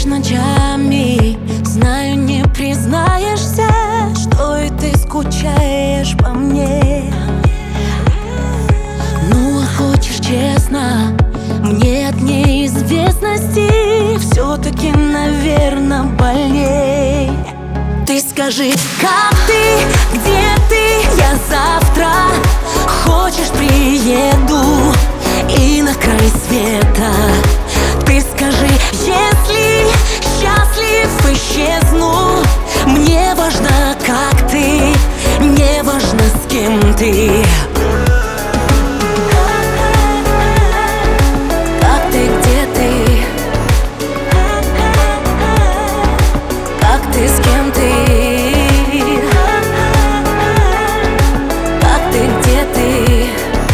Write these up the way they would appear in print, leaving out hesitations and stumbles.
спишь ночами, знаю, не признаешься, что и ты скучаешь по мне. Ну а хочешь честно, мне от неизвестности все-таки, наверно, больней. Ты скажи, как ты, где ты, я завтра, хочешь, приеду и на край света. Ты скажи, если счастлив, исчезну. Мне важно, как ты, не важно, с кем ты. Как ты, где ты, как ты, с кем ты, как ты, где ты,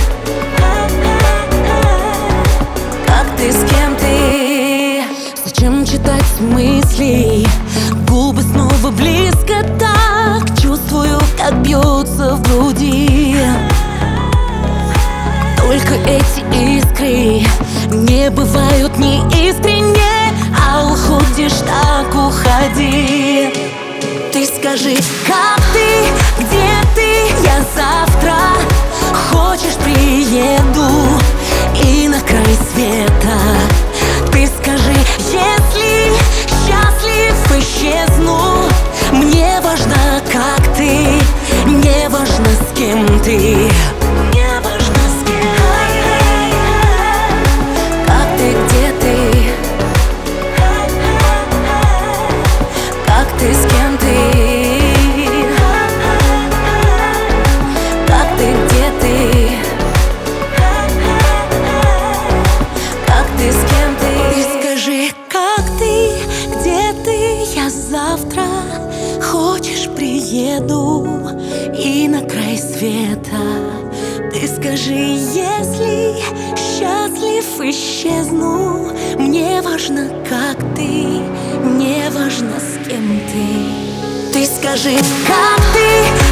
как ты, с кем ты. Зачем читать мысли? Губы снова близко так. Чувствую, как бьется в груди. Только эти искры не бывают неискренне, а уходишь так, уходи. Ты скажи, как ты, где ты, я завтра, хочешь, приеду и на край света. Ты скажи, если счастлив, исчезну. Мне важно, как ты, не важно, с кем ты. Не важно, с кем. Как ты, где ты, как ты, с кем ты, как ты, где ты, как ты, с кем ты. Ты скажи, как ты, где ты, я завтра, хочешь, приеду и на край света. Ты скажи, если счастлив, исчезну. Мне важно, как ты, не важно, с кем ты. Ты скажи, как ты,